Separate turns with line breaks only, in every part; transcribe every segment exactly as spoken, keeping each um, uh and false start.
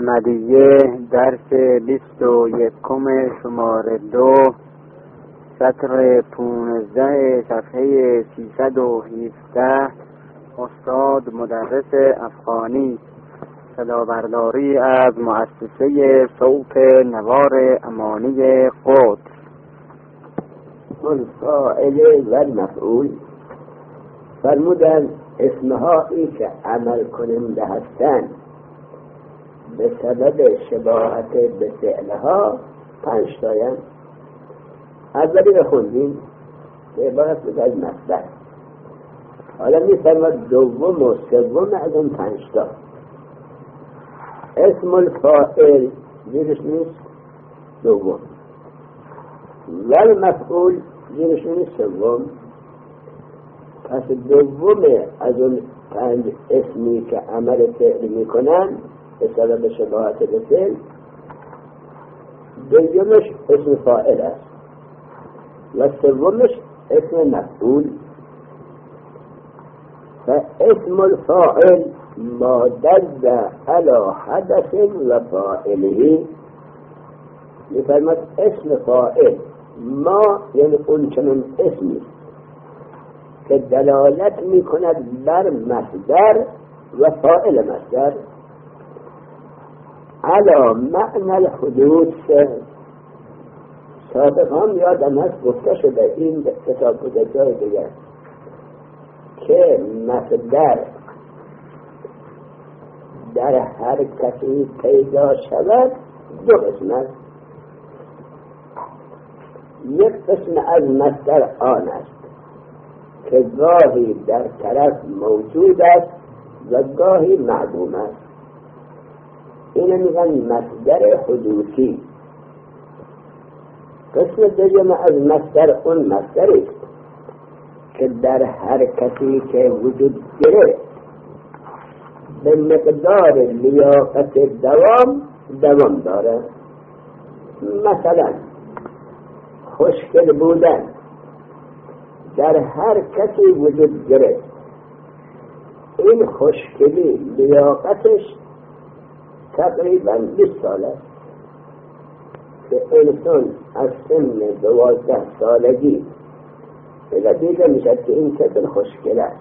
احمدیه درس بیست و یکم شماره دو سطر پونزده صفحه سیصد و هفده. استاد مدرس افغانی، صدابرداری از مؤسسه صوت نوار امانی قدس.
الفاعل و المفعول فرمودن اسمهایی که عمل کننده هستند به سبب شباهت به فعلها پنج تاین. اولی رو خوندیم که عبارت بود از مصدر. حالا میفرماد دوم و سوم از اون پنج تا. اسم الفاعل زیرش نیست دوم، و المفعول زیرش نیست سوم. پس دوم از اون پنج اسمی که عمل فعل میکنن به سبب شباهت به فعل، دومش اسم فاعل است و سومش اسم مفعول. فاسم الفاعل ما دل علی حدث و فاعله. میفرماد اسم فاعل ما یعنی اون چنین اسمی که دلالت میکند بر مصدر و فاعل مصدر علی معنی الحدوث. سابقا یادم هست گفته شده این کتاب بوده جای دیگر که مصدر در هر کسی پیدا شود دو قسم است. یک قسم از مصدر آن است که گاهی در طرف موجود است و گاهی معدوم است. اینو میگن مصدر حدوثی. قسم دوم از مصدر اون مصدری که در هر کسی که وجود گرفت به مقدار لیاقت دوام دوام داره. مثلا خوشگل بودن در هر کسی وجود گرفت، این خوشگلی لیاقتش تقریبا بیست سال است که انسان از سن دوازده سالگی اگر دیده میشد که این طفل خوشگل است،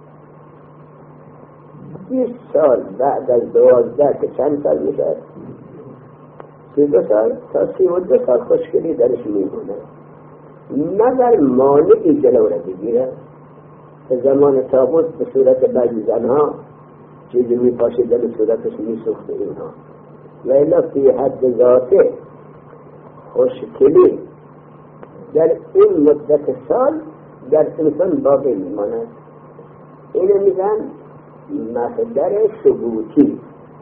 بیست سال بعد از دوازده که چند سال میشد؟ سی دو سال تا سی و دو سال خوشگلی درش میمونه. مگر مانعی جلو را بگیره. به زمان تابوت به صورت بعضی زنها چیزی میپاشیده به صورتش میسوخته اینها، و الا فی حد ذاته خوشگلی در این مدت سال در انسان باقی میماند. اینو میگن مصدر ثبوتی.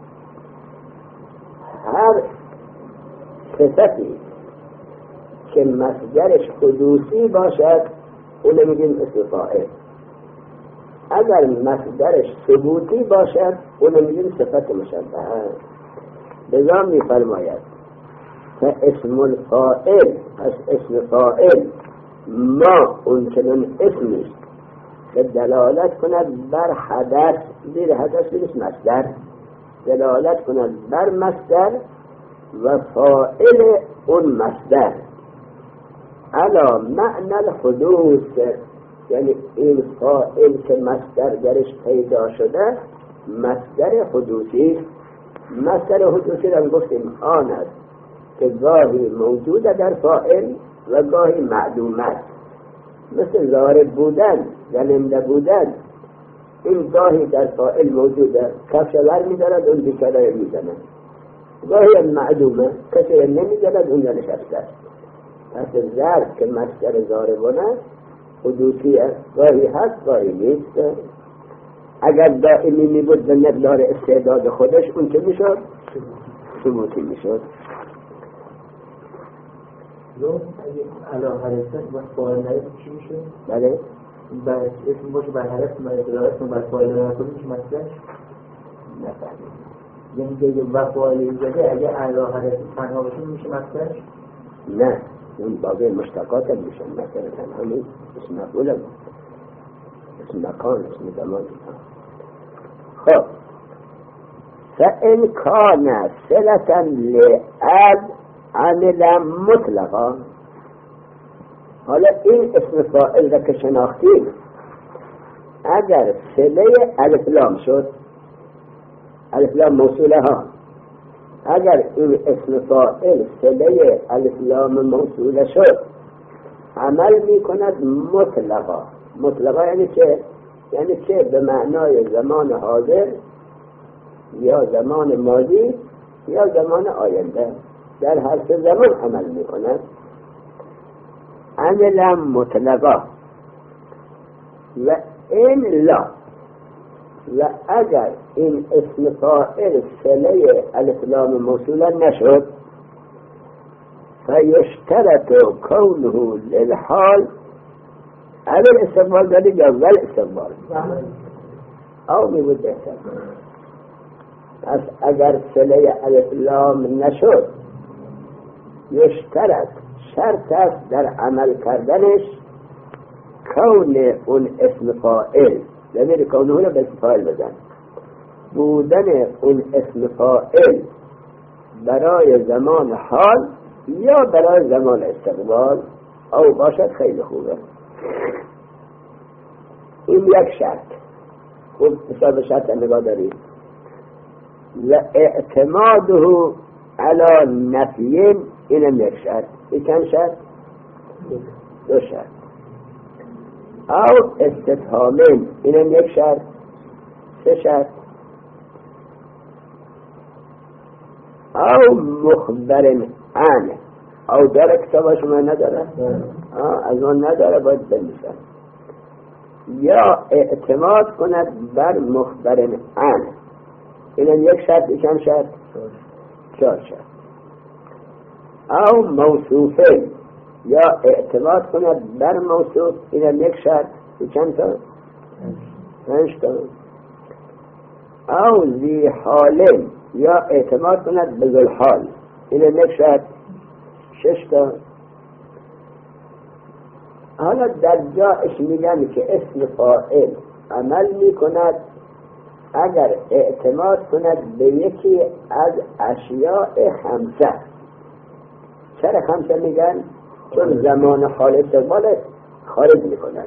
هر صفتی که مصدرش حدوثی باشد اونو میگیم اسم فاعل. اگر مصدرش ثبوتی باشد اونو میگیم صفت مشبهه. لذا میفرماید فاسم الفاعل، پس اسم فاعل ما اون چنان اسمی که دلالت کند بر حدث، زیر حدث نیست مصدر، دلالت کند بر مصدر و فاعل اون مصدر علی معنی الحدوث، یعنی این فاعل که مصدر درش پیدا شده مصدر حدوثی. مصدر حدوثی را گفتیم آن است که گاهی موجود در فاعل و گاهی معدوم است. مثل ضارب بودن، زننده بودن، این گاهی در فاعل موجوده، کفش ور می‌دارد اون بیچاره می‌زند، گاهی معدومه، کسی را نمی‌زند اون نشسته است. پس ضرب که مصدر ضاربانه حدوثی است، گاهی هست گاهی نیست. اگر دائمی می‌بود به مقدار استعداد خودش اون که می‌شد ثبوتی می‌شد.
لو اگه علا حرکت و فاعل نیست چی میشه؟
بله؟
بر اسم باشه بر حرکت و اسم بر فاعل نکنه چی مصدرش؟
نفهمید.
یعنی که و فاعل ایجاده اگه علا حرکت تنها باشه میشه مصدرش؟
نه، اون باقی مشتقات هم میشن. مثلا تنها نیست، اسم مفعول هم، اسم مکان، اسم زمان. خب فإن كان صلة لأب عمل مطلقا. حالا این اسم فاعل را که شناختیم، اگر صله الف لام شد، الف لام موصوله ها، اگر این اسم فاعل صله الف لام موصوله شد عمل می کند مطلقا. مطلقا یعنی چه؟ یعنی چه به معنای زمان حاضر یا زمان ماضی یا زمان آینده، در هر سه زمان عمل می کند. عمل مطلقا. و این لا، و اگر این اسم فاعل صله الف لام موصوله نشد، فیشترط کونه للحال اول استقبال داری یا ول استقبال او می بود بهتر. پس اگر صله الف لام نشد، یشترط شرط است در عمل کردنش کون اون اسم فاعل، ضمیر کونه رو به اسم فاعل بزن، بودن اون اسم فاعل برای زمان حال یا برای زمان استقبال او باشد خیلی خوبه. این یک شرط. خوب حساب شرط نگاه دارید. و اعتماده علی نفیین، اینم یک شرط. این چند شرط؟ دو شرط. او استفهامین، اینم یک شرط. سه شرط. او مخبر عن، او داره کتاب شما نداره؟ از اون نداره باید بنویسن. یا اعتماد کند بر مخبر عن، اینم یک شرط. چند شرط؟ چهار شرط. او موصوفه، یا اعتماد کند بر موصوف، اینم یک شرط. چند تا؟ پنج تا. او ذی حالین، یا اعتماد کند به ذی حال، اینم یک شرط. شش تا. حالا در جایش میگن که اسم فاعل عمل میکند اگر اعتماد کند به یکی از اشیاء خمسه. چرا خمسه میگن؟ چون زمان حال استقبال خارج میکند.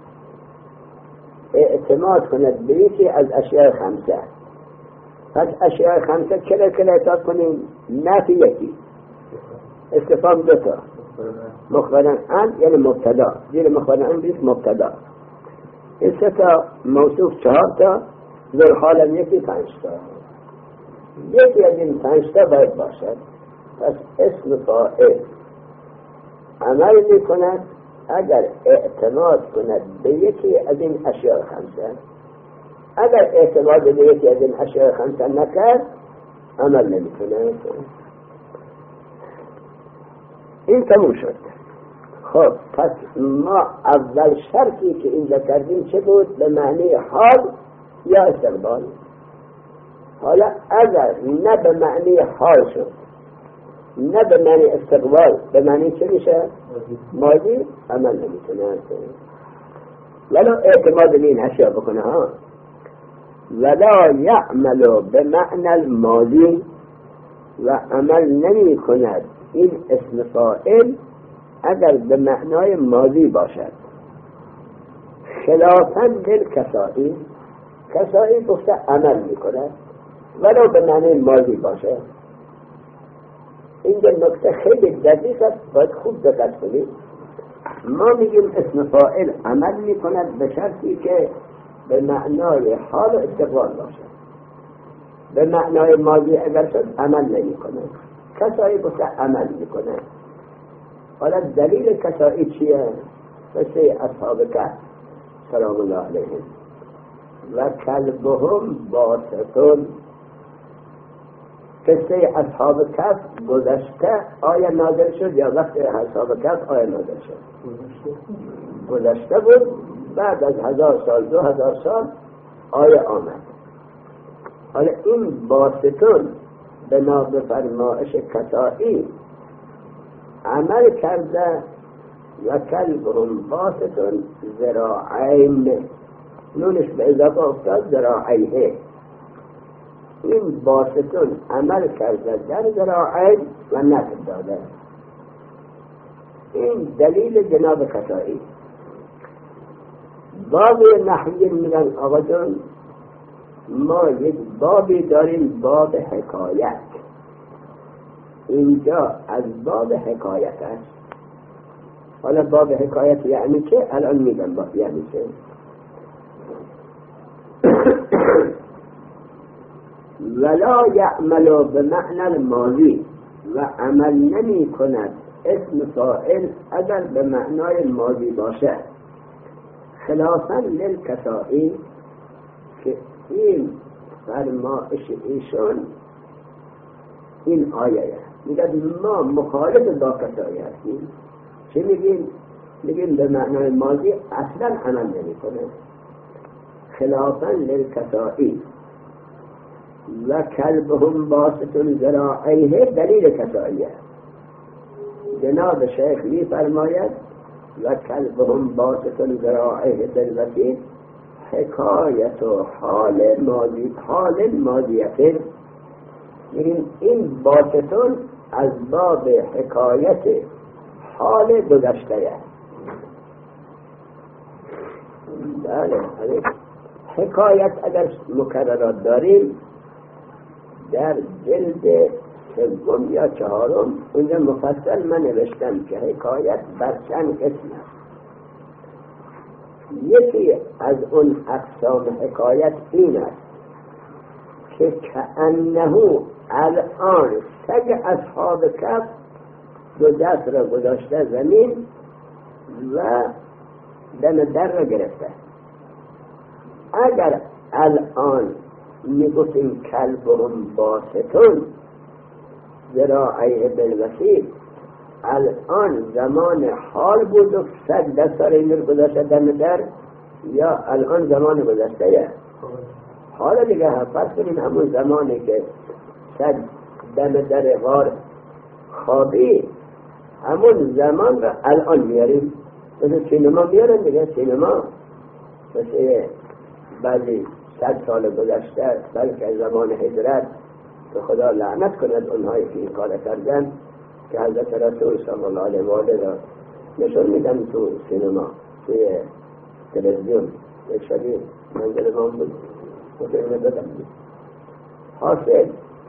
اعتماد کند به یکی از اشیاء خمسه. پس اشیاء خمسه کلا کلا اعتماد کنیم؟ نفی یکی، استفهام دو تا، مخبرن عن یعنی مبتدا، زیر مخبرن عن بیست مبتدا. این سه تا موصوف چهار تا، ذو حالم یکی پنج تا. یکی از این پنج تا باید باشد. پس اسم فاعل عمل می کند اگر اعتماد کند به یکی از این اشیاء خمسه. اگر اعتماد به یکی از این اشیاء خمسه نکرد عمل نمی کند. این تموم شد. خب پس ما اول شرطی که اینجا کردیم چه بود؟ به معنی حال یا استقبال. حالا اگر نه به معنی حال شد نه به معنی استقبال، به معنی چه میشه؟ ماضی، عمل نمیتونه. ولو اعتماد این اشیاء بکنه ها. ولا یعمل به معنی الماضی، و عمل نمی کند این اسم فاعل اگر به معنای ماضی باشد. خلافاً للکسائی، کسائی گفته عمل می کند ولو به معنای ماضی باشد. اینجا نکته خیلی دقیق است، باید خوب دقت کنید. ما میگیم اسم فاعل عمل می کند به شرطی که به معنای حال و استقبال باشد. به معنای ماضی اگر شد عمل نمی کند. کسایی گفته عمل می کند. حالا دلیل کسایی چیه؟ قصه اصحاب کهف سلام الله علیهم. و کلبهم باسطون. قصه اصحاب کهف گذشته آیا نازل شد یا وقت اصحاب کهف آیا نازل شد؟ گذشته بود. بعد از هزار سال دو هزار سال آیا آمد. حالا این باسطون بنا به فرمایش کسائی عمل کرده و کلبهم باسطون ذراعین، نونش به اضافه افتاد ذراعیه. این باستون عمل کرده در ذراعی و نفع داده. این دلیل جناب خطایی. باب نحوی میگن آقا جان ما یک بابی داریم، باب حکایت. اینجا از باب حکایت است. حالا باب حکایت یعنی چه؟ الان میگم باب یعنی چه. ولا یعمل بمعنى الماضی و عمل نمی کند اسم فاعل اگر به معنای ماضی باشه، خلافاً للکسائی که این فرمایش ایشون این آیه میگه ما مخالف با کسائی هستیم. چه میگیم؟ میگیم به معنای ماضی اصلا عمل نمی کنه، خلافاً للکسائی و کلبهم باسط ذراعیه دلیل کسائیه. جناب شیخ می فرماید و کلبهم باسط ذراعیه بالوسیط حکایت و حال ماضی حال ماضیه. میگیم این باسطون از باب حکایت حال گذشته. بله حکایت اگر مکررات داریم در جلد سوم یا چهارم اونجا مفصل من نوشتم که حکایت بر چند قسم است. یکی از اون اقسام حکایت این است که کأنه الان سگ اصحاب کف دو دست را گذاشته زمین و دم در را گرفته. اگر الان میگفتیم کلبهم باسطون ذراعیه بالوسیط، الان زمان حال بود و سگ دست را این رو گذاشته دم در، یا الان زمان گذشته؟ حالا دیگه فرض کنیم همون زمانی که سگ دم در غار خوابی، همون زمان را الان میاریم. مثل سینما میارن دیگه، سینما مثل بعضی صد سال گذشته، بلکه زمان هجرت که خدا لعنت کند اونهایی که این کار کردن، که حضرت رسول صلی الله علیه و آله را نشون میدن تو سینما، توی تلویزیون. یک شبیه منزل ما بود مطمئن بدم بود. حاصل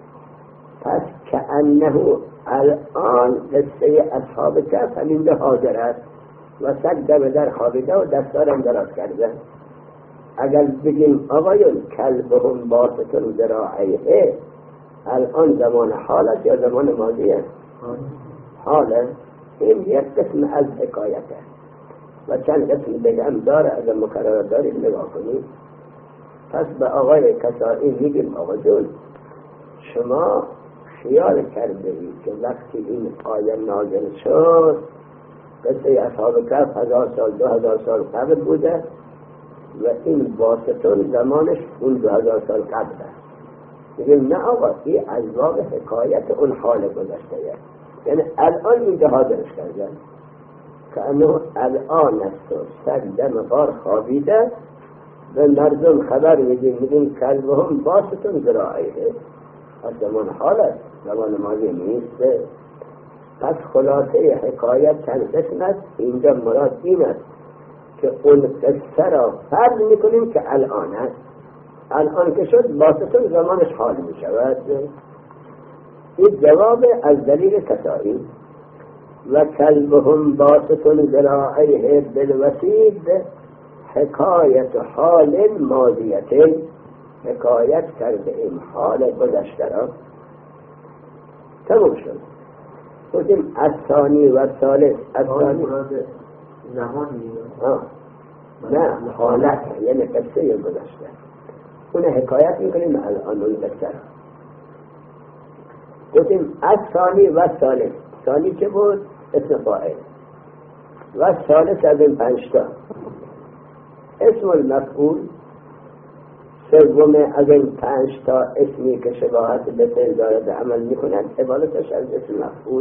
پس کأنه الان قصه اصحاب کف همین به حاضر است و سگ دم در خوابیده و دستارم دراز کرده. اگر بگیم آقایون کلبهم باسطون ذراعیه، الان زمان حال است یا زمان ماضیه؟ حاله. این یک قسم از حکایته و چند قسم دیگه هم داره. اگر مکرر دارید نگاه کنید. پس به آقای کسائی میگیم آقا جون شما خیال کرده اید که وقتی این آیه نازل شد قصه اصحاب کف هزار سال دو هزار سال قبل بوده و این واسطون زمانش اون دو هزار سال قبل است. میگیم نه آقا این از باب حکایت اون حال گذشته، یعنی الان اینجا حاضرش کردن که انه الان است و سگ دم غار خوابیده و مردم خبر میدیم میدیم کلبهم باسطون ذراعیه، از زمان حال است، زمان ماضی نیست. پس خلاصه حکایت چند قسم است. اینجا مراد این است که اون قصه را فرض میکنیم که الان است، الان که شد باسطون زمانش حال میشود. این جواب از دلیل کسائی. و کلبهم باسطون ذراعیه بالوسیط حکایت حال ماضیه، حکایت کرده این حال گذشته را. تمام شد. بودیم الثانی و ثالث. الثانی
زمان
نه حالت یعنی قصه گذشته، اون حکایت میکنیم الان اون قصه را. بودیم الثانی و ثالث. ثانی چه بود؟ اسم فاعل. و ثالث از این پنجتا اسم المفعول. سوم از این پنجتا اسمی که شباهت به فعل دارد عمل میکنند عبارتش از اسم مفعول.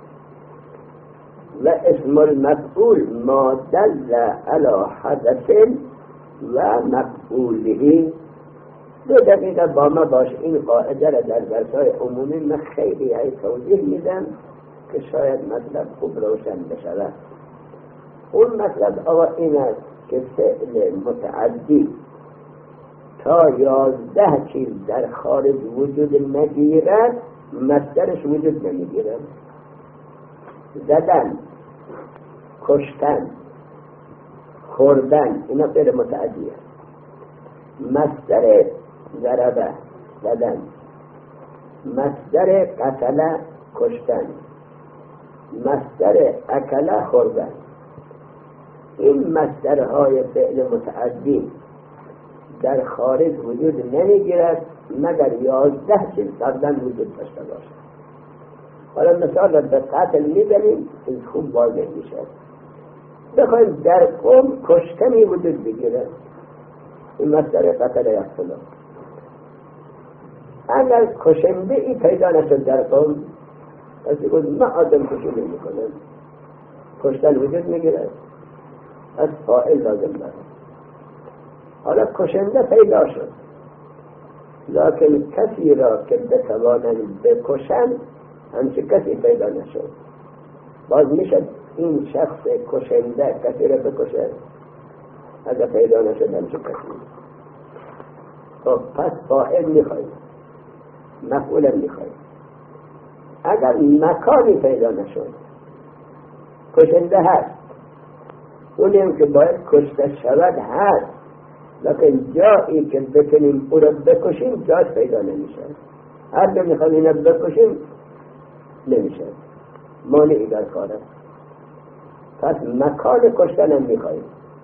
و اسم المفعول ما دل علی حدث و مفعوله. دو دقیقه با ما باش. این قاعده را در درس‌های عمومی من خیلی های توضیح میدم که شاید مطلب خوب روشن بشود. اون مطلب آقا این است که فعل متعدی تا یازده چیز در خارج وجود نگیرد مصدرش وجود نمیگیرد. زدن، کشتن، خوردن، اینا فعل متعدی است. مصدر ضربه زدن، مصدر قتل کشتن، مصدر اکل خوردن. این مصدرهای فعل متعدی در خارج وجود نمیگیرد مگر یازده چیز قبلا وجود داشته باشد. حالا مثال را به قتل میبریم این خوب واضح میشد. بخوایم در قوم کشتنی وجود بگیرد، این مصدر قتل یقتل. اگر کشنده ای پیدا نشد در قوم، پس یکون ما آدم کشی نمی کنم، کشتن وجود میگیرد، از فاعل لازم دارد. حالا کشنده پیدا شد، لیکن کسی را که بتوانند بکشند همچه کسی پیدا نشد. باز میشد این شخص کشنده کسی را بکشد اگر پیدا نشد همچه کسی. خب پس فاعل میخواهیم، مفعول میخواهیم. اگر مکانی پیدا نشد، کشنده هست، اونیم که باید کشته شود هست، لیکن جایی که بکنیم او را بکشیم جاش پیدا نمیشه. هر که میخوایم این را بکشیم نمیشه، مانعی در کار است. پس مکان کشتن هم میخواهیم.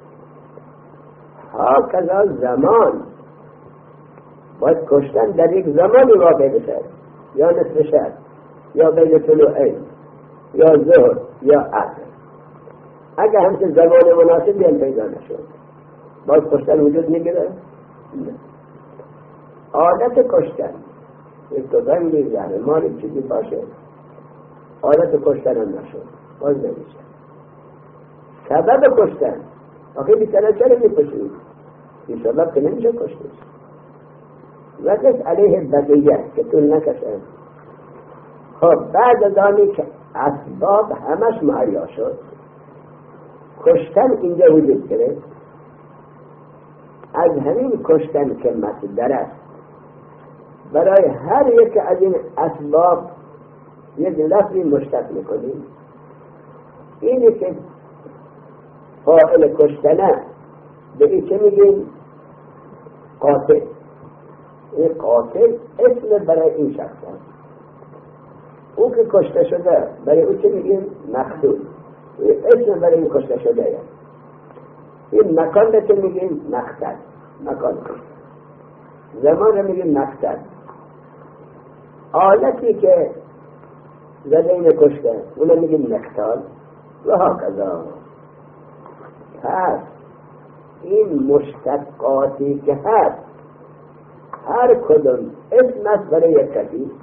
ها کذا زمان، باید کشتن در یک زمانی واقع بشد، یا نصف شب، یا بین طلوعین، یا ظهر، یا عصر. اگر همچه زمان مناسبی هم پیدا نشد باید کشتن وجود میگیره؟ نه. عادت کشتن یک تو زنگی یعنی مالی چیزی باشه، عادت کشتن هم نشد باز نمیشه. سبب کشتن آخه بیتره چرا میکشید؟ این سبب که نمیشه کشتش. وقت علیه بدیه که طول نکشه. خب بعد از آنی که اسباب همش مهیا شد، کشتن اینجا وجود گرفت. از همین کشتن که مصدر است، برای هر یک از این اسباب یک لفظی مشتق میکنیم. اینی که فاعل کشتنه به این چه میگیم؟ قاتل. این قاتل اسم برای این شخص است. او که کشته شده برای او چه میگیم؟ مقتول. این اسم برای این کشته شده است. این مکان را چه میگیم؟ مقتل. مکان کشته. زمان را میگیم مقتل. آلتی که زده این کشته اون میگیم مقتال و ها کذا. پس این مشتقاتی که هست هر کدوم اسم است برای یک کسی.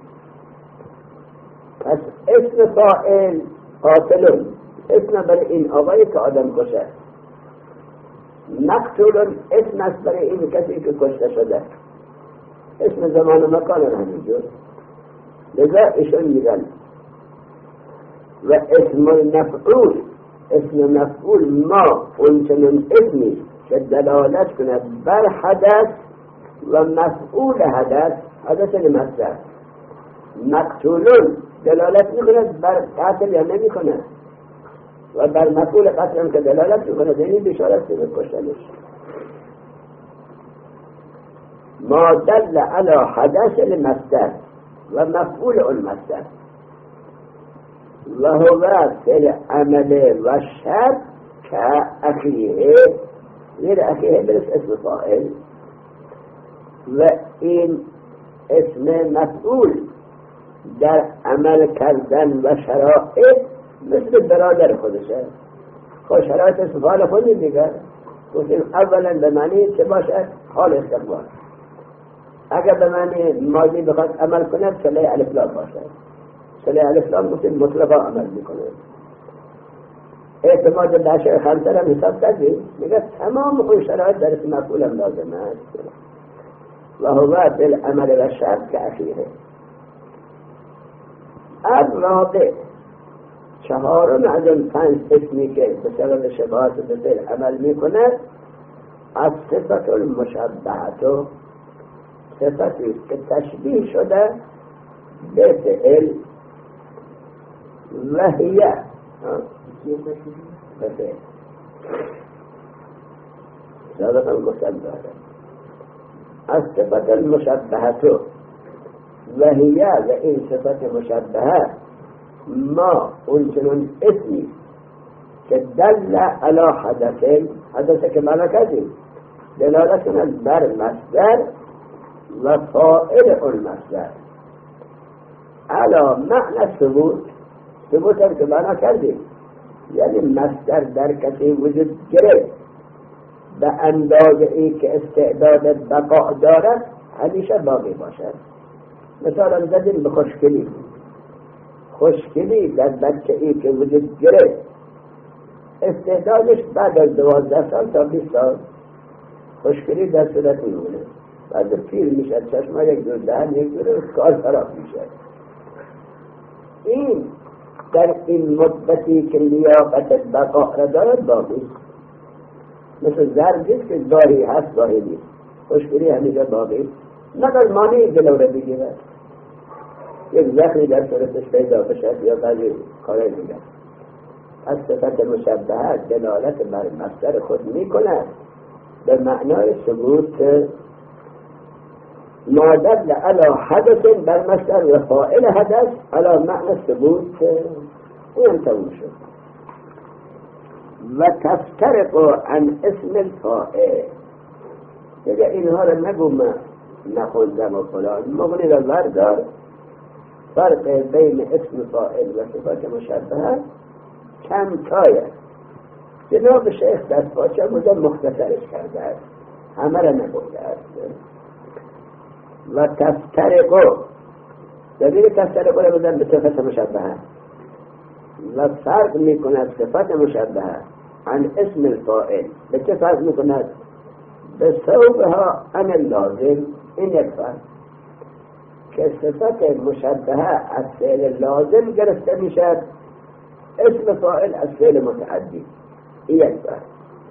پس اسم فاعل قاتلون اسم برای این آقایی که آدم کشه. مقتولون اسم است برای این کسی که کشته شده. اسم زمان و مکان همینجور. لذا ایشون میگن و اسم مفعول، اسم مفعول ما اونچنون اسمی که دلالت کند بر حدث و مفعول حدث، حدث مصدر. مقتولون دلالت میکند بر قتل یا نمی کند، و بر مفعول قتل هم که دلالت میکند، یعنی بشارت به کشتنش. ما دل علی حدث المصدر و مفعول اون مصدر و هو فعل عمل و شر که اخیه غیر اخیه برس اسم فاعل و این اسم مفعول در عمل کردن و شرایط مثل برادر خودشه. خود شرایط اسم فاعل خودی دیگر گفتیم اولا به معنی چه باشد؟ حال استقبال. اگر به معنی ماضی بخواد عمل کنه صله الف لام باشد. صله الف لام گفتیم مطلقا عمل میکنه. اعتماد به اشیاء خمسه هم حساب کردیم، میگه تمام اون شرایط در اسم مفعول هم لازم است. و هو بالعمل و شرط که اخیره. الرابع چهارم از اون پنج اسمی که به سبب شباهت به دل عمل میکنه، از صفت المشبهت، صفتی که تشبیه شده به فعل و هیه به فعل. سابقا گفتم داره از صفت المشبهت و هیه، و این صفت مشبهه ما اون چنون اسمی که دل علی حدث، حدث که معنا کردیم دلالتون بر مصدر و فاعل اون مصدر، علی معنی ثبوت، ثبوت هم که معنا کردیم یعنی مصدر در کسی وجود گرفت به اندازه ای که استعداد بقا دارد همیشه باقی باشد. مثلا زدیم به خوشگلی، خوشگلی در بچه ای که وجود گرفت استعدادش بعد از دوازده سال تا بیست سال خوشگلی در صورت میمونه، بعد پیر میشه، چشما یک دور دهن یک دور کار خراب میشه. این در این مدتی که لیاقت بقا را دارد باقی، مثل زرگیست که ظاهری هست ظاهری نیست، خوشگلی همیشه باقی، مگر مانعی جلو را بگیرد، یک زخمی در صورتش پیدا بشد یا بعضی کارای دیگر. از صفت مشبهه دلالت بر مصدر خود میکند به معنای ثبوت ما دل علی حدث بر مصدر و فاعل حدث علی معنی ثبوت، اون تموم شد. و تفترق عن اسم الفاعل، دیگه اینها رو نگو من نخوندم و فلان، مغنی رو بردار، فرق بین اسم فاعل و صفات مشبهه کم تایه. جناب شیخ دستپاچه بودن مختصرش کرده است، همه را نگفته است. و تفترقو، ببینید تفترقو را بودن به صفت مشبهه و فرق میکند صفت مشبهه عن اسم الفاعل. به چه فرق میکند؟ به ثوبها عن اللازم. این یک فرق که صفت مشبهه از فعل لازم گرفته میشد، اسم فاعل از فعل متعدی. این یک فرق.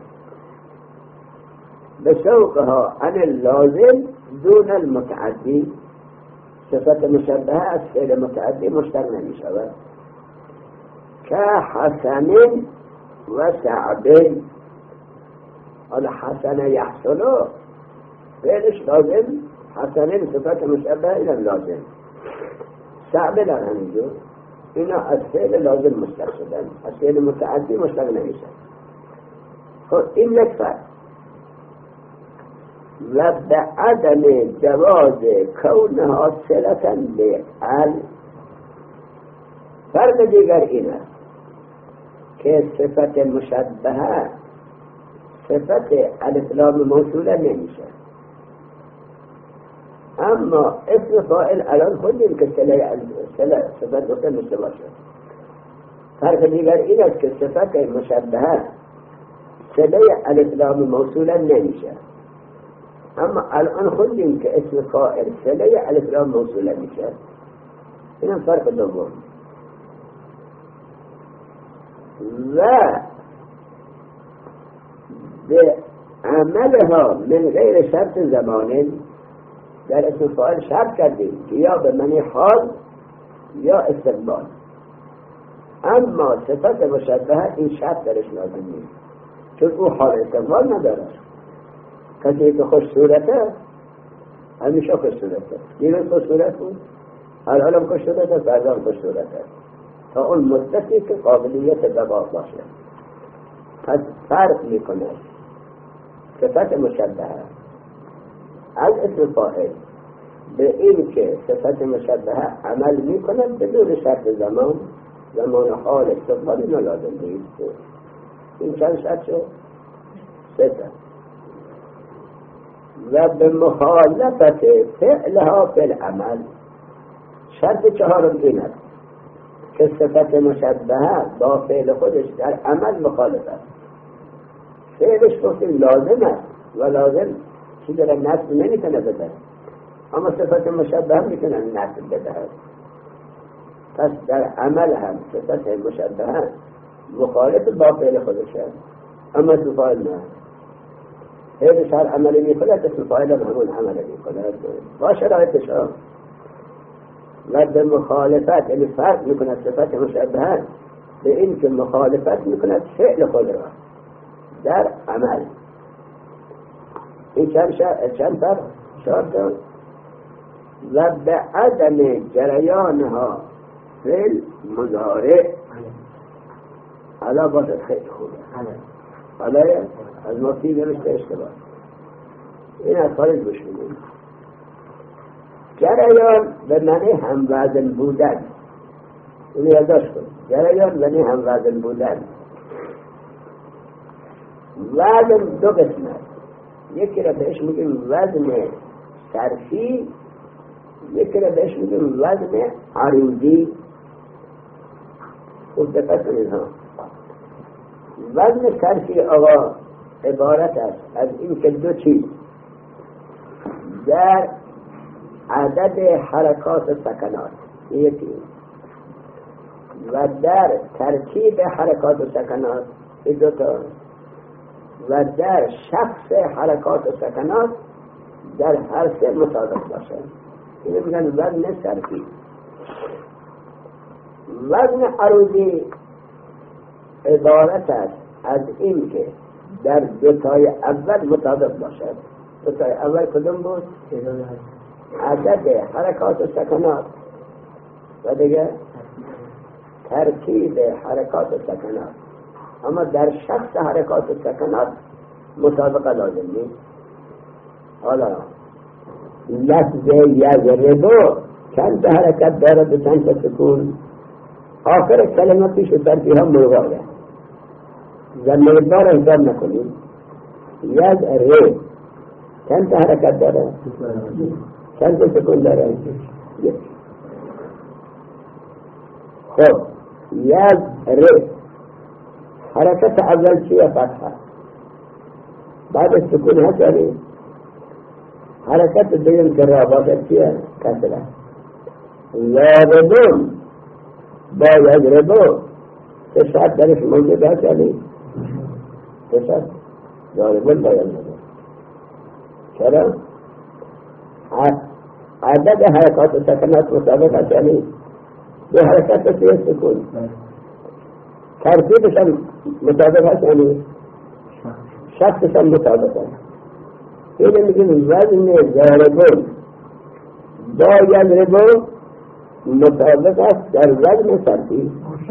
به ثوبها عن اللازم دون المتعدی، صفت مشبهه از فعل متعدی مشتق نمی شود. که حسن و سعب، حالا حسن یحسنو فعلش لازم، حسن صفت مشبهه اینا لازم، سعب در همینجور اینا از فعل لازم مشتق شدن، از فعل متعدی مشتق نمی شود. خب این یک فرق. و به عدم جواز کونها صلة بال، فرق دیگر این است که صفت مشبهه صفت الف لام موصوله نمیشه، اما اسم فاعل الان خودیم که صله صفت موصول میشه باشه. فرق دیگر این است که صفت مشبهه صله الف لام موصوله نمیشه، اما الان خودیم که اسم فاعل صله الف لام موصوله میشه. این فرق دوم. و به عملها من غیر شرط زمانه، در اسم فاعل شرط کردیم که یا به معنی حال یا استقبال، اما صفت مشبهه این شرط درش لازم نیست، چون او حال استقبال نداره. کسی که خوش صورته همیشه خوش صورته، دیگه خوش صورت بود، هر حالم خوش صورته، فردان خوش صورته تا اون مدتی که قابلیت بقا باشه. پس فرق میکنه صفت مشبهه از اسم فاعل به این که صفت مشبهه عمل میکنه بدون شرط زمان، زمان حال استقبال اینا لازم نیست. این چند شرط شد؟ سه تا. و به مخالفت فعلها فی العمل، شرط چهارم این است که صفت مشبهه با فعل خودش در عمل مخالف است. فعلش گفتیم لازم است و لازم چیزی را نصب نمیتونه بده، اما صفت مشبه میتونن نصب بدهد. پس در عمل هم صفت مشبه مخالف با فعل خودش هست، اما اسم فاعل نه. هیچ هر عملی میکنه اسم فاعل هم همون عملی میکنه با شرایطش ها. و به مخالفت یعنی فرق میکنه صفت مشبه به این که مخالفت میکنه فعل خود را در عمل. این چند چند فرق شرط و به عدم جریانها فعل مضارع حالا باشد خیلی خوبه. حالا از مفتی نوشته اشتباه این از خارج گوش میدیم. جریان به معنی هم وزن بودن، اینو یادداشت کن. جریان به معنی هم وزن بودن. وزن دو قسم است، یکی را بهش میگیم وزن صرفی، یکی را بهش میگیم وزن عروضی. خوب دقت کنید ها. وزن صرفی آقا عبارت است از این که دو چیز در عدد حرکات و سکنات یکی و در ترکیب حرکات و سکنات دو تا و در شخص حرکات و سکنات در هر سه مطابق باشد. اینو میگن وزن صرفی. وزن عروضی عبارت است از این که در دوتای اول مطابق باشد. دوتای اول کدوم بود؟ عدد حرکات و سکنات و دیگه ترکیب حرکات و سکنات. اما در شخص حرکات و سکنات مطابقه لازم نیست. حالا لفظ یضرب چند حرکت دارد و چند سکون؟ آخر کلمه پیش و ترکیب هم ملغایه. زمین بار حساب نکنیم. یضرب چند حرکت داره؟ چند سکون داره؟ خب یضرب حرکت اول چیه؟ فتحه. بعد سکون هست یعنی حرکت دویم که را باشد چیه؟ کسره. یضربون با یضربون سه شرط درش موجود هست یعنی سه شرط یضربون با یضربون. چرا؟ عدد حرکات و سکنات مطابق هست یعنی دو حرکت و سه سکون. ترتیبش هم مطابق هست یعنی شخصش هم مطابق هست. اینه میگیم وزن ضاربون با یضربون مطابق است در وزن صرفی.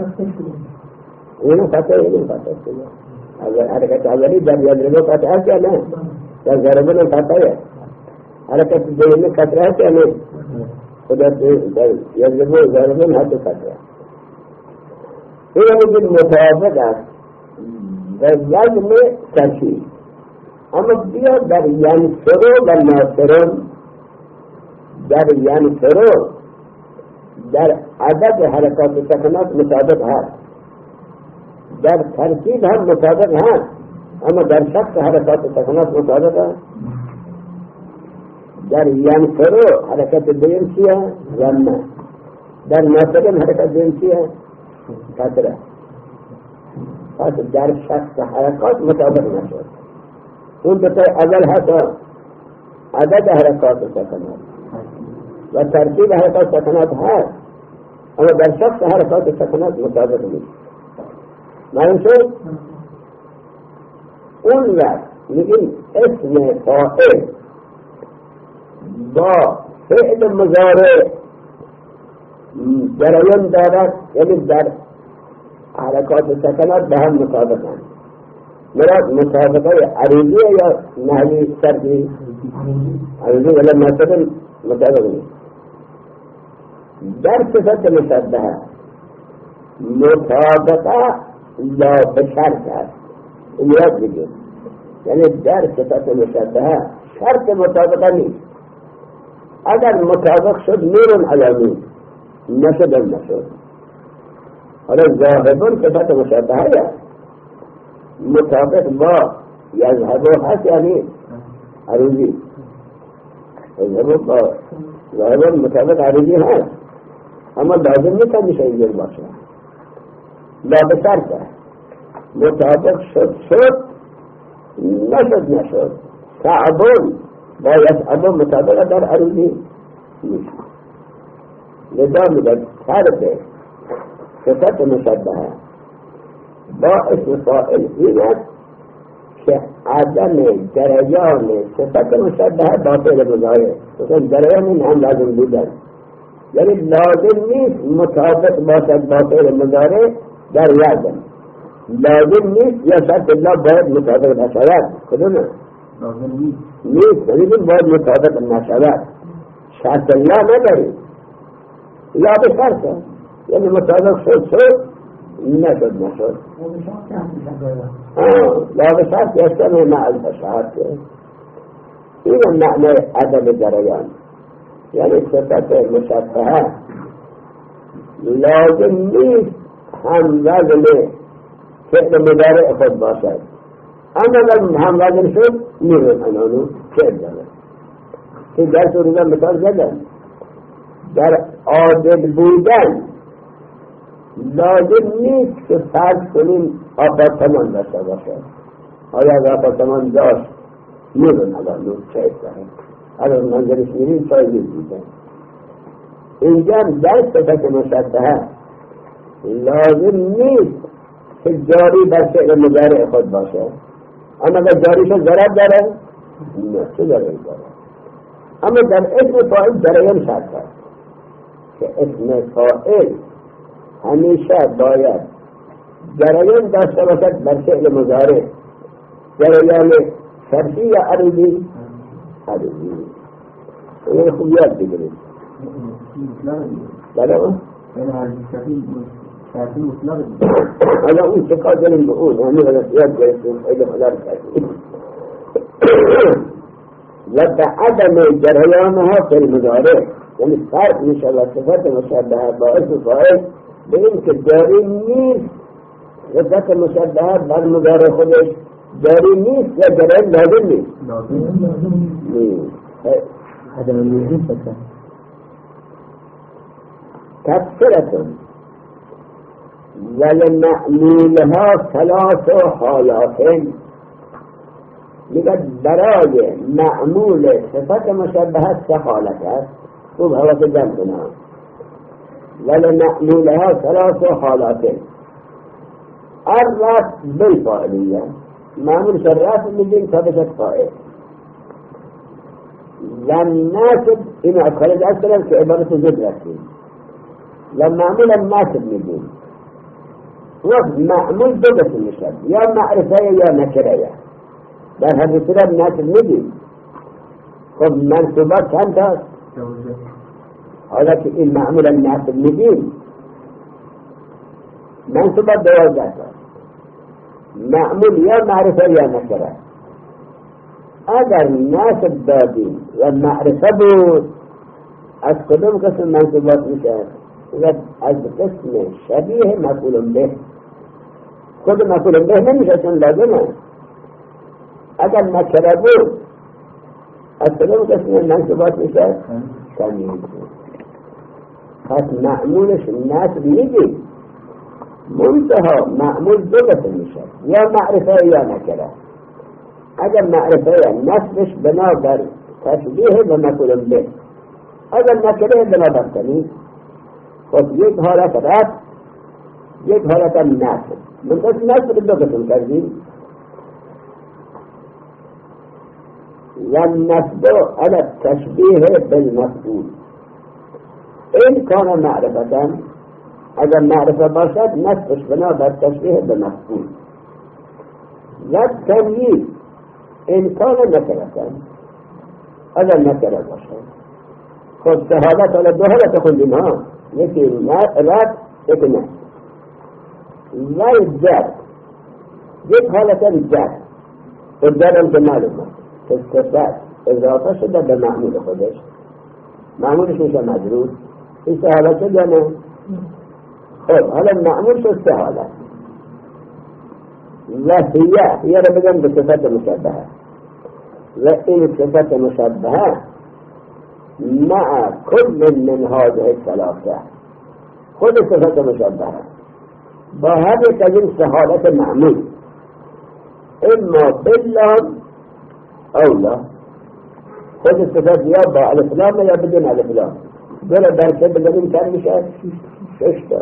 اینو خطا اینو خطا اگر حرکت اولی در یضربون خطا هست یا نه؟ در ضاربون هم خطا هست. حرکت دومی خطا هست یا نه؟ خدا در یضربون ضاربون هست خطا هست. اینو میگیم مطابق است در وزن صرفی. اما بیا در ینصرو و ناصرون، در ینصرو در عدد حرکات و سکنات مطابق هست، در ترکیب هم مطابق هست، اما در شخص حرکات و سکنات مطابق هست. در ینصرو حرکت دویم چیه؟ ضمه. در ناصرون حرکت دویم چیه؟ کسره. پس در شخص حرکات مطابق نشد. اون دوتای اول هست عدد حرکات و سکنات و ترکیب حرکات و سکنات هست، اما در شخص حرکات و سکنات مطابق نیست. معلوم شد؟ اون وقت میگیم اسم فاعل با فعل مضارع جریان دارد، یعنی در حرکات و سکنات به هم مطابق هست. مراد مطابقه عروضی یا نحوی صرفی؟ عروضی ولی مثلا مطابق نیست. در صفت مشبهه مطابقه لا بشرط است. این یاد بگید، یعنی در صفت مشبهه شرط مطابقه نیست. اگر مطابق شد نورن علامی، نشد هم نشد. حالا ذاهبون صفت مشبهه است، مطابق با یذهبو هست یعنی عروضی. ظاهر مطابق عرضی هست اما لازم نیست همیشه اینجور باشه لا بشرطه مطابق شد شد نشد نشد صعبون با یسعبون مطابق در عرضی نیست لذا میگه طرف صفت مشبهه با اسم فاعل این است که عدم جریان صفت مشبهه با فعل مضارع مثلا جریان این هم لازم بودن یعنی لازم نیست مطابق باشد با فعل مضارع در یادم لازم نیست یا شرط الله باید مطابق نشود کدومه؟
لازم نیست
نیست یعنی باید مطابق نشود شرط الله نداری لا بشرطه یعنی مطابق شد شد نشد نشد لا بشرط یستمع مع البشرط این معنی عدم جریان یعنی صفت مشبهه لازم نیست هم وزن فعل مضارع خود باشد اما اگر هم وزن شد میرون انانو فعل دارد که در صورت مثال زدن در عادل بودن لازم نیست که فرض کنیم آپارتمان داشته باشد آیا اگر آپارتمان داشت میرون انانو چه دارد اگر منظرش میرین چای بودن اینجا در صفت مشبهه لازم نیست که جاری بر فعل مضارع خود باشه اما اگر جاریش ضرب داره نه چه ضرری داره اما در اسم فاعل جریان شرط است که اسم فاعل همیشه باید جریان داشته باشد بر فعل مضارع جریان شرطی یا عرضی عرضی این خوب یاد بگیرید بله حالا اون چه کار داریم به اون همین غلط یاد گرفتیم خیلی خدا رو کردیم و به عدم جریانها فی المضارع یعنی فرق میشه و صفت مشبهه با اسم فاعل به این که جاری نیست صفت مشبهه بر مضارع خودش جاری نیست و جریان لازم نیست نیست
عدم الوجود فکر
تفسیرتون ولمعلولها ثلاث حالات میگه برای معمول صفت مشبهه سه حالت است خوب حواس جمع کنم ولمعلولها ثلاث حالات الرفع بالفاعلیه معمول الرفع میگیم تا بشد فاعل والناسب این ادخال دست کنم که عبارت زد رسیم و معمول الناسب میگیم وقت معمول دو قسم میشد یا معرفه یا نکره در هر صورت ناسب میگیم خب منصوبات چند هست حالا که این معمول الناسب میگیم منصوبات دوازده هست معمول یا معرفه یا نکره اگر ناسب دادیم و معرفه بود از کدوم قسم منصوبات میشه از قسم شبیه مفعول به خود مفعول به نمیشه چون لازمه اگر نکره بود از کدوم قسم منصوبات میشه تمیز پس معمولش ناسب میگی منتها معمول دو قسم میشه یا معرفه یا نکره اگر معرفه نسبش بنابر تشبیه به مفعول به اگر نکره بنابر تمیز خب یک حالت رفع یک حالت نسب من قسم نسب دو قسم کردیم والنسب على التشبيه بالمفعول این کان معرفتا اگر معرفه باشد نسبش بنابر تشبیه بالمفعول و تمییز این کان نکرتا اگر نکره باشد خب شهادت على دو حالت خوندیم ها یکی رد یکی نه و جد یک حالت جد و جد هم که معلومه که صفت اضافه شده به معمول خودش معمولش میشه مجرور این سه حالت شد یا نه خب حالا معمول شد سه حالت و هیه هیه رو بگم به صفت مشبهه و این صفت مشبهه مع كل من هذه الثلاثة خود صفت مشبهة با هر یک از این سه حالت معمول اما باللام او لا خود صفت یا با الفلام یا بدون الفلام داره درکه بزنیم کم میشه ششتا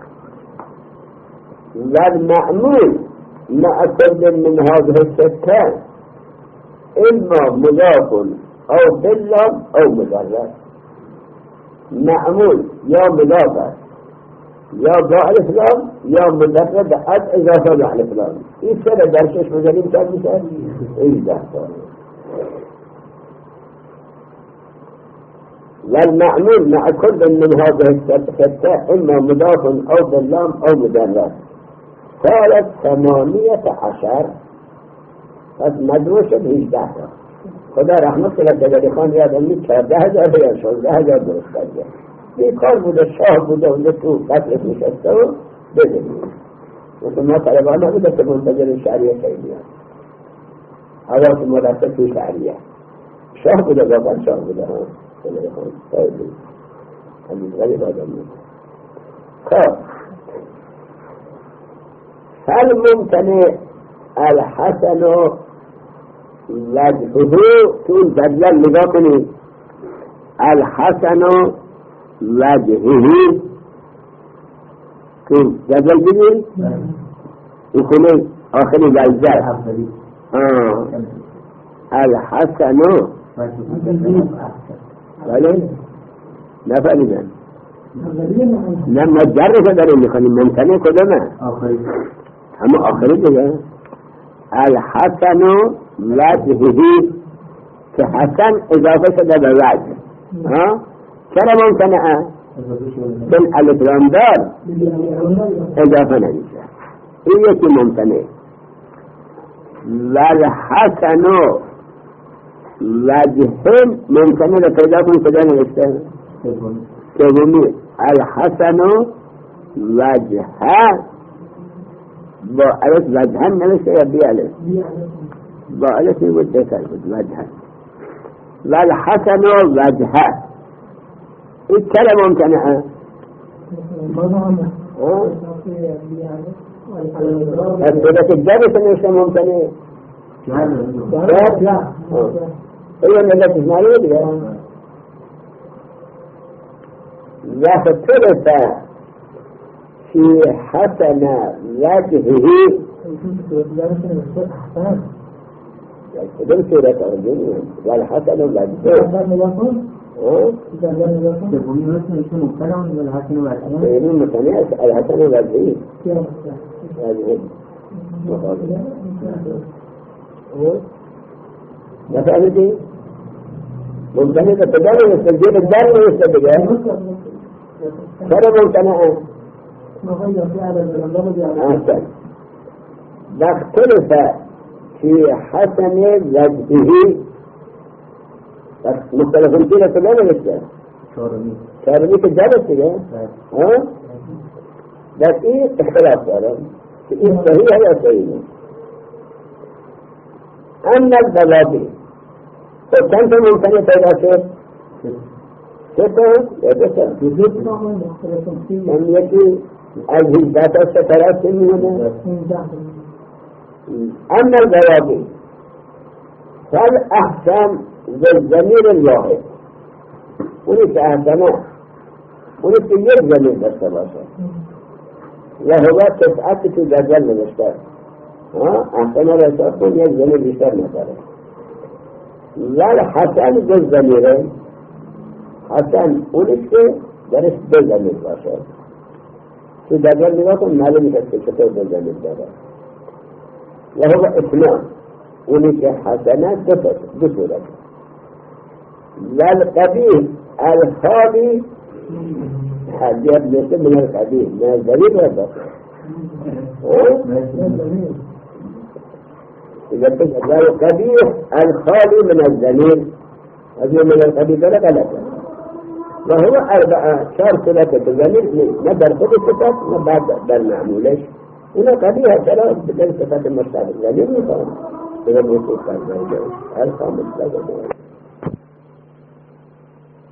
والمعمول مع كل من هذه الستة إما مضاف أو باللام أو مجرد معمول يا مضاف يا باء الفلام يا مجرد أد إضافة مع الفلام إيش كده درشش مجرد كان مثال إيش ده والمعمول مع كل من هذه الستة إما مضاف أو باللام أو مجرد صارت ثمانية عشر پس مجموع شد هجده تا خدا رحمت کنه دگری خان یادم می چهارده هزار یا شانزده هزار درست کرده بیکار بوده شاه بوده اونده تو قصرش نشسته و بدونید مثل ما طلبان نبوده که منتظر شعریه خیلی هم حواس مرتب تو شعریه شاه بوده واقعا شاه بوده ها دگری خان خیلی همین غریب آدم بود خب هل ممکنه الحسن وجهه تون بدلا نگاه کنید الحسن وجهه تون بدل بگید این خونه آخری لحظه الحسن بله نفهمیدن لما جرف داریم میخوانیم ممکنه کدامه همه آخری دیگه الحسن وجهه که حسن اضافه شده به وجه چرا ممکنه چون الفلام دار اضافه نمیشه این یکی ممکنه والحسن وجه ممکنه رو پیدا کنی کجا نوشته سومی الحسن وجه با الف وجهن نوشته یا بی الف با الف بود بهتر بود وجهن والحسن وجه این چرا ممکنه الثلاث الجابة نوشته ممکنه ايوه نجات اسماعيل دي ذات الثلاثة في حسن وجهه ده سورة أرجل والحسن وجهه يقولون مثلا الحسن وجهه ما فهمتي؟ ممكن تتجاوز التسجيل الدار ويستدجاه ترى ممكن أحسن نختلف في حسن وجهه مختلف فينا كلنا لسه شارمي تجاوز كده ها بس ايه اختلاف صار ايه صحيح ولا صحيح أما الضوابط فكم ممكن پیدا شد ستة یا دسته هم یکی از هجدت و سترات میمونه أما الضوابط فالأحسن بالضمير الواحد وليس أحسنه وليس يجزم بس باشا وهو تسعة تجزل من الشر أحسن رسولكم يجزم بشر مثلا والحسن بالضميرين حسن وليس درس بالضمير باشا تجزل لكم معلوم يكتشفه بالضمير باشا وهو اثنان وليس حسنات دفت بسورة والقبيح الخالي حاجات ليس من القبيح من الجليل والبصر إذا تجد القبيح الخالي من الجليل هذا من القبيح لا ثلاثة وهو أربعة شرط لك الجليل ندر خذ الصفات وبعد در معمولش هنا قبيح ثلاث بدل صفات المشتاق الجليل مثلا إذا الوصول كان الخامس لا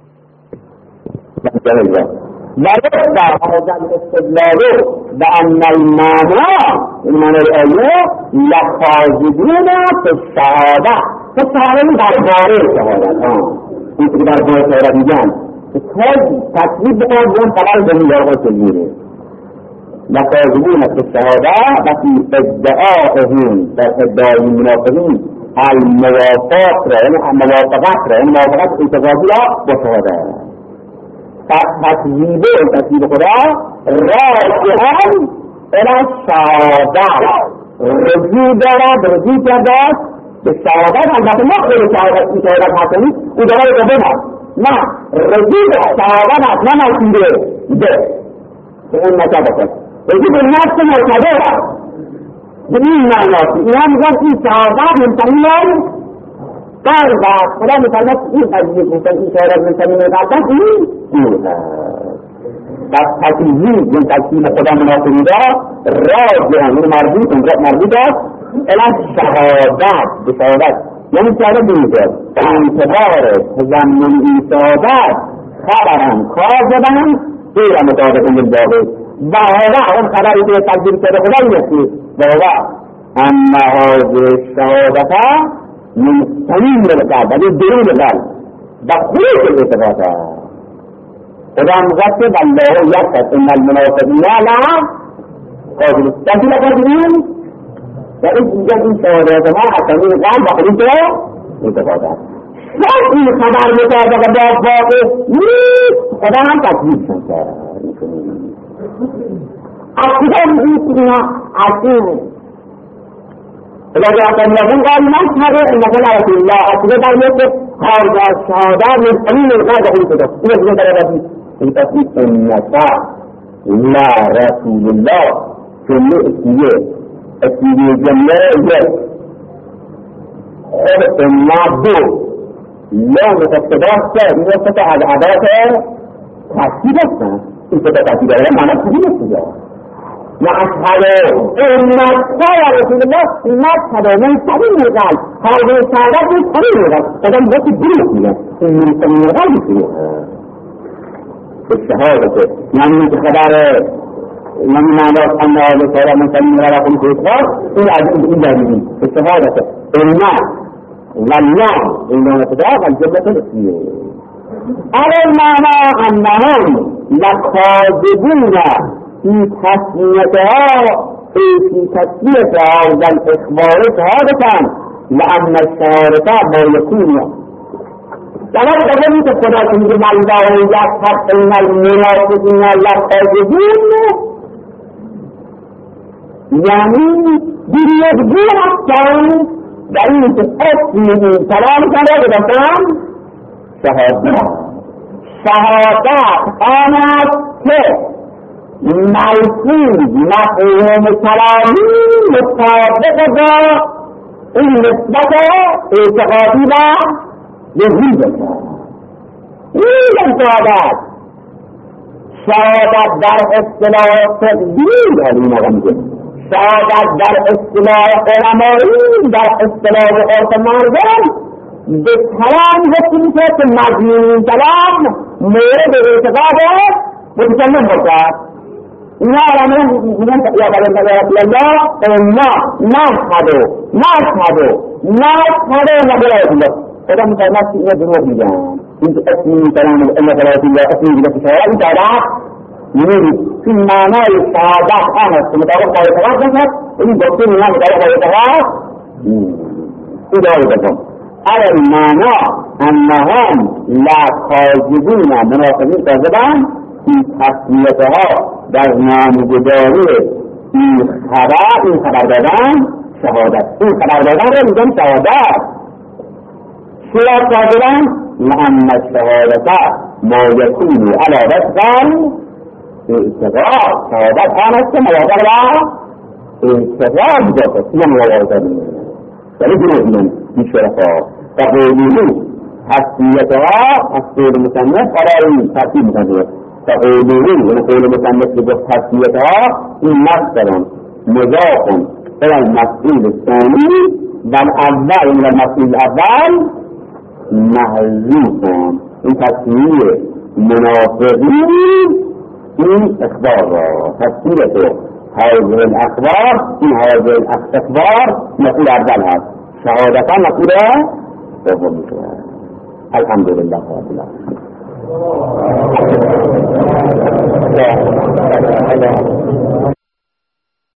جمعه وَيَسْتَى هذا الاستدلال بأن المعنى المعنى الآية لخاضعون في الشهادة في الشهادة درباره شهادة این که درباره شهادة میگن تکلیف بکنم بیان قرار زمین دارگاه سلیره لخاضعون في الشهادة و فی ادعائهم در ادعای منافقین الموافقات را یعنی موافقت را یعنی موافقت اعتقادی را با شهادة تکذیب و تکذیب خدا راجعاً الى شهادت رجوع دارد رجوع کرده به شهادت البته نه خیلی شهادت این شهادت حسنی او دارد رو بنا نه رجوع به شهادت نه نشیده ده که اون نکرده کن رجوع به نفس مرتبه به این معناسی اینا میگن این شهادت منتقل قال بعد خدا میفرماید این قضیه گفتن این شهادت منتقل میگردن این این بس تکذیب این تکذیب خدا منافقین را راجعاً این مربوط مربوط است الی شهادت به شهادت یعنی شهادت میگه انتظار تضمن این شهادت خبرن کاذبن غیر مطابق للواقع و هذا اون خبری که تکذیب شده خدا نیست و هو ان هذه الشهادت من صمیم القلب یعنی درون قلب و خروج الاعتقاد خدا میگه که الله یشهد ان المنافقین لا قادرون تکذیب کردین یعنی میگه این شهادت ما حسنی قلب و خروج اعتقاد است این خبر مطابق با واقع نیست خدا هم تکذیب کرد اصلا میگه اصلا لذا الله قال نشهد انك لا رسول الله اصلا در یک هذا الشهادة من قليل الغادة في الكتاب إذا كنت رأيك في تصديق النساء لا رسول الله في الاسمية اسمية جميلة خلق النابو لا متفتدات متفتح على عداته تحسيبتنا انت تحسيبها لا معنى تحسيبها وأشهد أن يا رسول الله نشهد من سبيل الغالب هذه الشهادات من سبيل الغالب فده مجد الدروس من سبيل الغالب فيها الشهادة يعني من خبر من نعرف أن هذا الشهادة من سبيل الغالب في الإخبار إلى عدد إلا من الشهادة الناس والله إنه نتداغ الجملة الاسمية على المعنى أنهم لخاذبون في تسميتها في تسميتها والإخبار شهادة لأن الشهادة ما يكون فقد قدمت خدا تنجم الله يشهد أن المنافقين لخاذبون يعني باليقين الثاني دعين تأثني سلام كذا بدفعان شهادة شهادات آنات كيف ملفوظ مفهوم کلامی مطابق با این نسبت اعتقادی و وجود این شهادت شهادت در اصطلاح تقدیر علی مقامده شهادت در اصطلاح علمایی در اصطلاح عرف مردم به کلام حکم که مضمون کلام مورد اعتقاد متکلم باشد اینا علامه میگن یا برای الله ما نشهد نشهد نشهد نبرای الله خدا میفرماید که اینا دروغ میگن این که اسمی کلام الله برای الله اسمی میگه که شهادت این شهادت میبینید این معنای شهادت آن است که مطابق با اعتقاد باشد این گفته میگن مطابق با اعتقاد این دعای بکن على المعنى انهم لا کاذبون منافقین کاذبان این تسمیتها در نامگذاری این خبر این خبر دادن شهادت این خبر دادن را میگن شهادت چرا کاذبن لأن الشهادت ما یکون علی وفق اعتقاد شهادت آن است که موافق را اعتقاد باشد این موافق ولی دروغ میگن این شرفا تقوله تسمیتها از قول مصنف قرار این ترتیب مصنف تقوله ونقول مصنف بتسميتها مصدر مضاف الى المفعول الثاني والاول من المفعول الاول محذوف این تسمیه
منافقین این اخبار را تفسیر تو هذه الاخبار این هذه الاخبار مفعول اول هست شهادتا مفعول دوم میشه. الحمدلله رب العالمین.